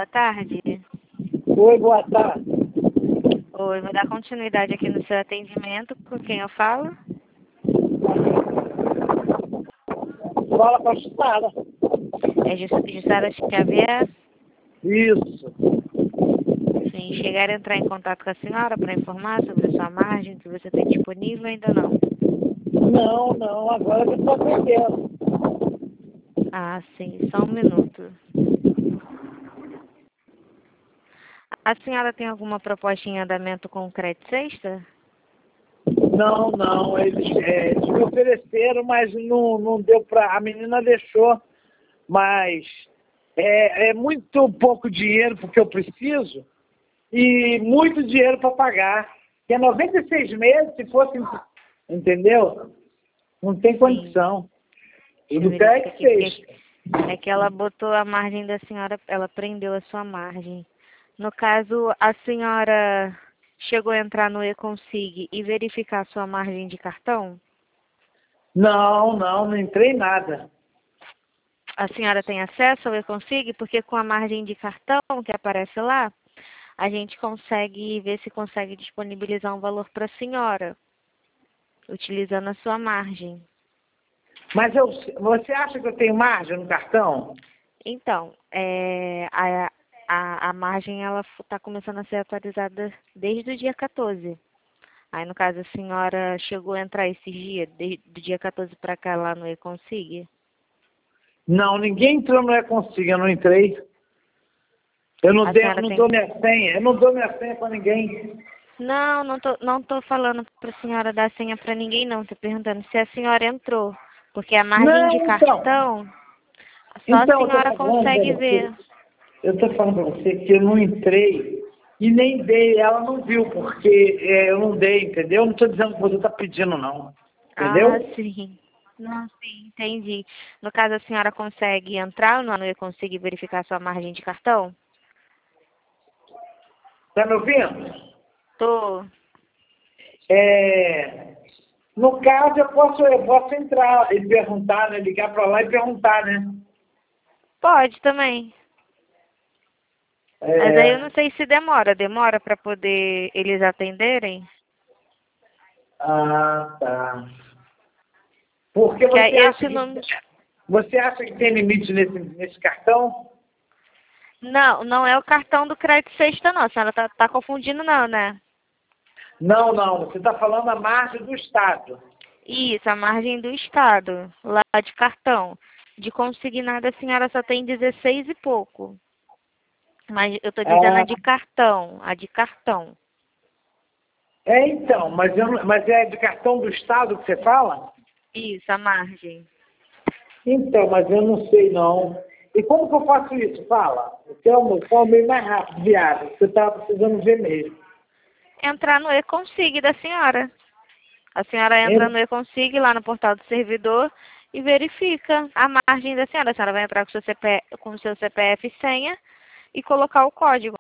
boa tarde. Oi, boa tarde. Oi, vou dar continuidade aqui no seu atendimento. Com quem eu falo? Fala com a Jussara. É Jussara Xavier? Isso. Sim, chegaram a entrar em contato com a senhora para informar sobre a sua margem que você tem disponível, ainda não? Não, agora eu estou atendendo. Ah, sim, só um minuto. A senhora tem alguma proposta em andamento com o crédito sexta? Não, eles me ofereceram, mas não deu para. A menina deixou, mas é muito pouco dinheiro porque eu preciso e muito dinheiro para pagar. Que é 96 meses, se fosse, entendeu? Não tem condição. E do crédito sexta. É que ela botou a margem da senhora, ela prendeu a sua margem. No caso, a senhora chegou a entrar no eConsig e verificar a sua margem de cartão? Não entrei em nada. A senhora tem acesso ao eConsig? Porque com a margem de cartão que aparece lá, a gente consegue ver se consegue disponibilizar um valor para a senhora, utilizando a sua margem. Mas você acha que eu tenho margem no cartão? Então, a margem ela está começando a ser atualizada desde o dia 14. Aí, no caso, a senhora chegou a entrar esses dias, do dia 14 para cá, lá no eConsig? Não, ninguém entrou no eConsig, eu não entrei. Eu não dou minha senha, eu não dou minha senha para ninguém. Não tô falando para a senhora dar senha para ninguém, não. Tô perguntando se a senhora entrou. Porque a margem de cartão, só a senhora consegue ver. Eu estou falando para você que eu não entrei e nem dei, ela não viu, porque eu não dei, entendeu? Não estou dizendo que você está pedindo, não. Entendeu? Ah, sim. Não, sim, entendi. No caso, a senhora consegue entrar no eConsig e verificar sua margem de cartão? Está me ouvindo? Tô. No caso, eu posso entrar e perguntar, né? Ligar para lá e perguntar, né? Pode também. Mas aí eu não sei se demora. Demora para poder eles atenderem? Ah, tá. Porque você acha que tem limite nesse cartão? Não é o cartão do crédito sexta, não. A senhora tá confundindo, não, né? Não. Você está falando a margem do Estado. Isso, a margem do Estado, lá de cartão. De consignado, a senhora só tem 16 e pouco. Mas eu tô dizendo a de cartão, Então, mas é de cartão do Estado que você fala? Isso, a margem. Então, mas eu não sei, não. E como que eu faço isso? Fala. Qual é o meio mais rápido, viável? Você está precisando ver mesmo. Entrar no eConsig da senhora. A senhora entra no eConsig, lá no portal do servidor, e verifica a margem da senhora. A senhora vai entrar com o seu CPF e senha e colocar o código.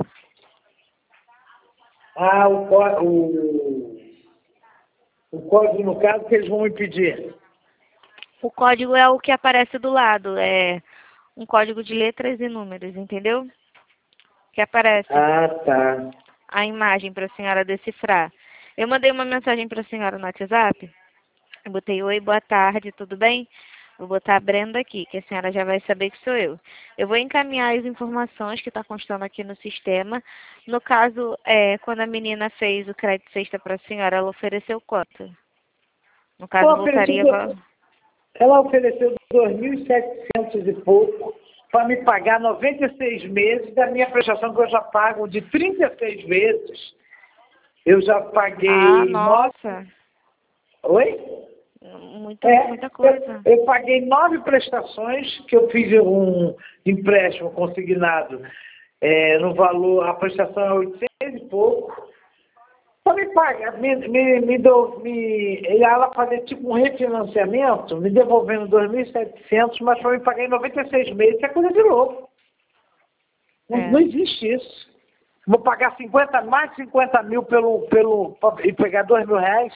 Ah, o código, no caso, que eles vão me pedir. O código é o que aparece do lado. É um código de letras e números, entendeu? Que aparece Ah, tá. a imagem para a senhora decifrar. Eu mandei uma mensagem para a senhora no WhatsApp. Eu botei: oi, boa tarde, tudo bem? Vou botar a Brenda aqui, que a senhora já vai saber que sou eu. Eu vou encaminhar as informações que está constando aqui no sistema. No caso, quando a menina fez o crédito sexta para a senhora, ela ofereceu quanto? No caso, voltaria... Ela ofereceu 2.700 e pouco para me pagar 96 meses da minha prestação, que eu já pago de 36 vezes. Eu já paguei... Ah, nossa! Oi? Muita coisa. Eu paguei 9 prestações, que eu fiz um empréstimo consignado no valor, a prestação é 800 e pouco. Só me paga, ela fazer tipo um refinanciamento, me devolvendo 2.700, mas para me pagar em 96 meses, isso é coisa de louco. Não existe isso. Vou pagar mais de 50 mil e pegar R$2.000,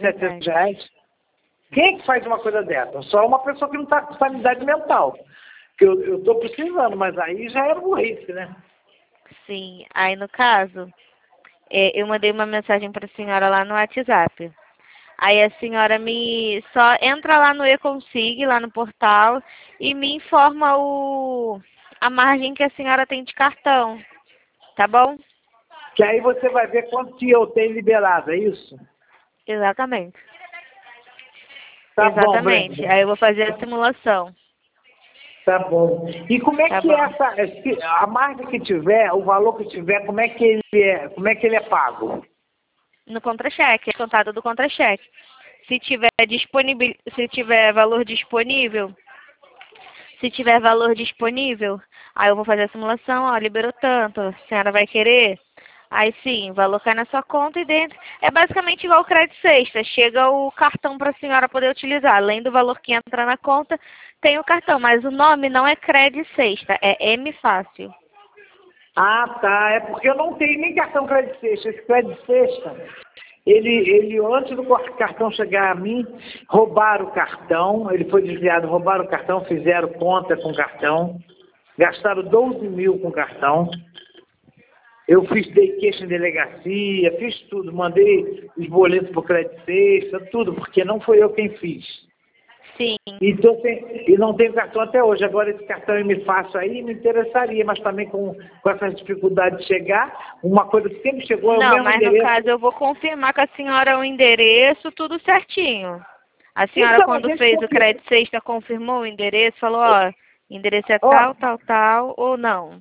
R$2.700. Quem é que faz uma coisa dessa? Só uma pessoa que não está com sanidade mental. Porque eu tô precisando, mas aí já era burrice, né? Sim. Aí, no caso, eu mandei uma mensagem para a senhora lá no WhatsApp. Aí a senhora me só entra lá no eConsig, lá no portal, e me informa a margem que a senhora tem de cartão. Tá bom? Que aí você vai ver quanto que eu tenho liberado, é isso? Exatamente. Tá bom, Exatamente. Brenda. Aí eu vou fazer a simulação. Tá bom. E como é Tá que é bom. a margem que tiver, o valor que tiver, como é que ele é pago? No contra-cheque, é contado do contra-cheque. Se tiver disponível, se tiver valor disponível, aí eu vou fazer a simulação, ó, liberou tanto, a senhora vai querer? Aí sim, o valor cai na sua conta e dentro. É basicamente igual o crédito sexta. Chega o cartão para a senhora poder utilizar. Além do valor que entra na conta, tem o cartão. Mas o nome não é crédito sexta, é M Fácil. Ah, tá. É porque eu não tenho nem cartão crédito sexta. Esse crédito sexta, ele antes do cartão chegar a mim, roubaram o cartão, ele foi desviado, roubaram o cartão, fizeram conta com o cartão, gastaram 12 mil com o cartão. Eu dei queixa em delegacia, fiz tudo, mandei os boletos para o crédito sexta, tudo, porque não foi eu quem fiz. Sim. Então, e não tenho cartão até hoje. Agora, esse cartão eu me faço aí, me interessaria, mas também com essa dificuldade de chegar, uma coisa que sempre chegou é o Não, mesmo mas no endereço. caso eu vou confirmar com a senhora o endereço, tudo certinho. A senhora, Então, a quando gente fez o crédito sexta, confirmou o endereço, falou, ó, endereço é ó, tal, tal, tal, ou não?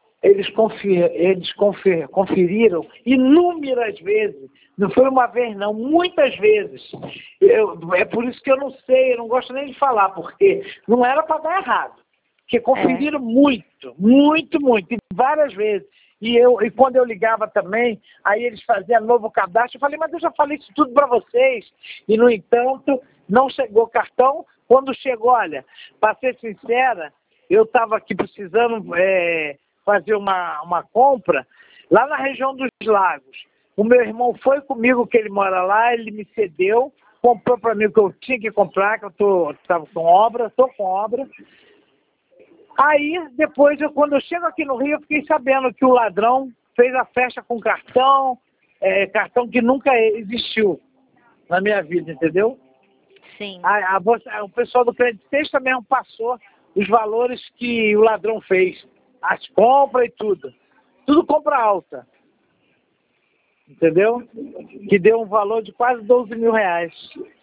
eles conferiram inúmeras vezes. Não foi uma vez, não, muitas vezes. É por isso que eu não sei, eu não gosto nem de falar, porque não era para dar errado. Porque conferiram muito, muito, muito, e várias vezes. E quando eu ligava também, aí eles faziam novo cadastro, eu falei, mas eu já falei isso tudo para vocês. E, no entanto, não chegou cartão. Quando chegou, olha, para ser sincera, eu estava aqui precisando fazer uma compra lá na região dos Lagos. O meu irmão foi comigo, que ele mora lá, ele me cedeu, comprou para mim o que eu tinha que comprar, que eu estava com obra, estou com obra. Aí, depois, quando eu chego aqui no Rio, eu fiquei sabendo que o ladrão fez a festa com cartão, cartão que nunca existiu na minha vida, entendeu? Sim. O pessoal do Crédito Sexta mesmo passou os valores que o ladrão fez, as compras e tudo. Tudo compra alta, entendeu? Que deu um valor de quase 12 mil reais.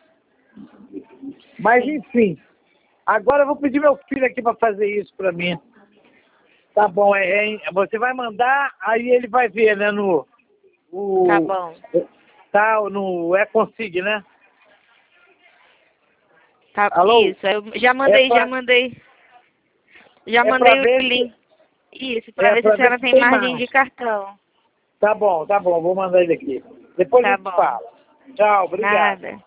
Mas, enfim, agora eu vou pedir meu filho aqui para fazer isso para mim. Tá bom, você vai mandar, aí ele vai ver, né, Tá bom. no eConsig, né? Tá, Alô? isso, eu já mandei Para o ver link. Isso, para ver se a para ver senhora se tem tem margem mais. de cartão. Tá bom, vou mandar ele aqui. Depois a Tá gente bom. fala. Tchau, obrigado. Nada.